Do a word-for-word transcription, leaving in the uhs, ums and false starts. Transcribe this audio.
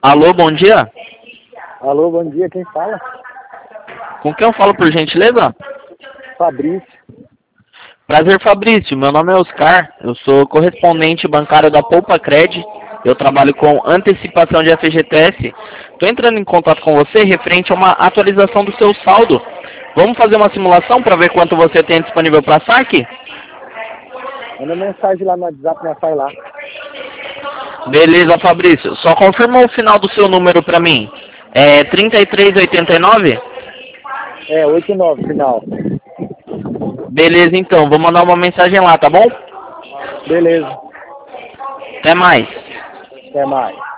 Alô, bom dia. Alô, bom dia, quem fala? Com quem eu falo, por gentileza? Fabrício. Prazer, Fabrício. Meu nome é Oscar. Eu sou correspondente bancário da Poupa Cred. Eu trabalho com antecipação de F G T S. Estou entrando em contato com você referente a uma atualização do seu saldo. Vamos fazer uma simulação para ver quanto você tem disponível para saque? Manda mensagem lá no WhatsApp, me faz lá. Beleza, Fabrício. Só confirma o final do seu número para mim. É trinta e três oitenta e nove? É, oito nove, final. Beleza, então. Vou mandar uma mensagem lá, tá bom? Beleza, Até mais. até mais.